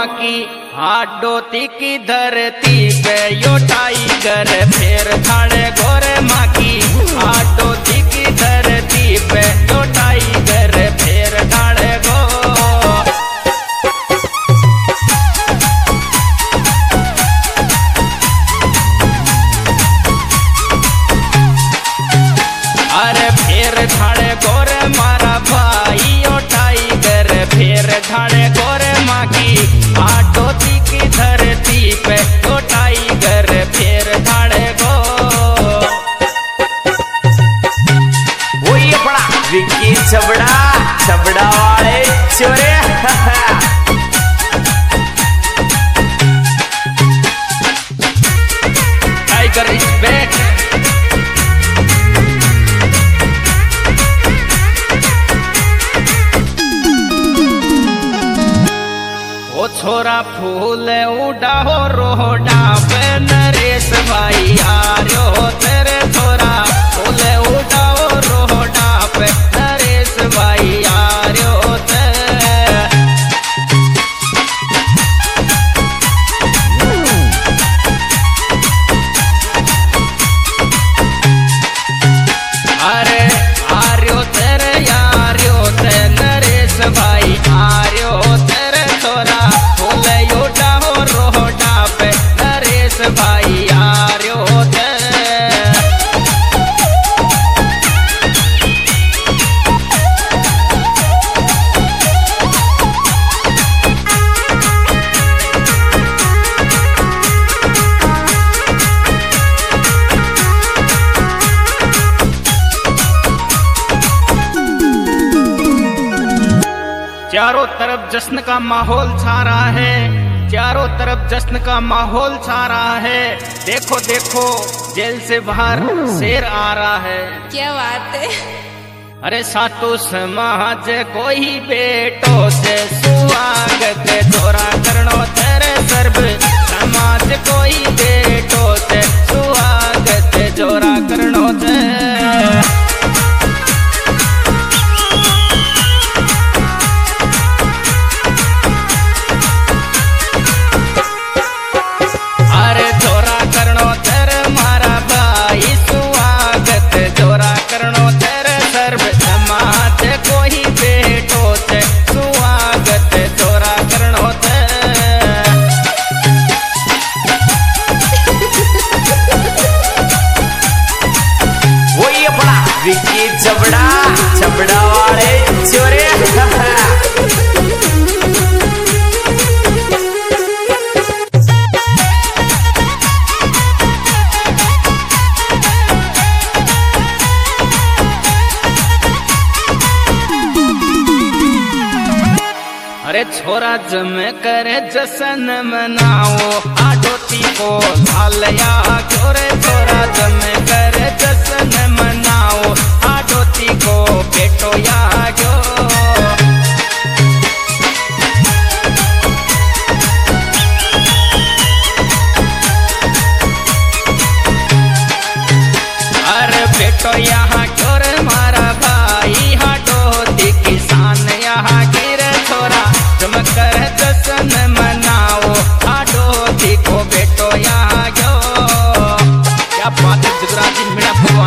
की हाडोती की धरती पे यो टाइगर फिर थाने गोरे माँ की हाडोती की धरती पे यो टाइगर फिर थाने गो। अरे फिर थाने गोरे मारा भाई यो टाइगर फिर थाने गोरे माँ की हाडोती की धरती पे यो टाइगर फिर थाने गो। वही अपना विक्की छबड़ा छबड़ा वाले चोरे टाइगर इज बैक। ओ छोरा फूल उड़ा हो रोडा पे नरेश भाई आर्यो तेरे छोरा फूल उड़ा हो रोडा पे नरेश भाई आर्यो तेरे। अरे आर्यो तेरे यार्यो ते नरेश भाई आर्यो तेरे छोरा फूल उड़ा हो रोडा पे नरेश भाई आर्यो तेरे। चारों तरफ जश्न का माहौल छा रहा है, चारों तरफ जश्न का माहौल छा रहा है। देखो देखो जेल से बाहर शेर आ रहा है। क्या बात है। अरे सातु समाज कोई बेटो से स्वागत जोरा करनो तेरे सर्व समाज कोई बेटो से स्वागत जोरा करनो तेरे। अरे जोरा करनो तेरे मारा भाई स्वागत जोरा करनो तेरे सर्व समाज कोई बेटो से स्वागत जोरा करनो तेरे। वही अपना विक्की छबड़ा छबड़ा वाले चोरे अरे छोरा जम करे जश्न मनाओ आडोती को लालया छोरे छोरा जम करे जश्न मनाओ आडोती को बेटो या जो। अरे बेटो यहाँ क्यों मारा भाई हाडोती किसान यहाँ गिरे छोरा तुम कर जश्न मनाओ आडोती को बेटो यहाँ गयो। क्या बात है जुगराजी मीणा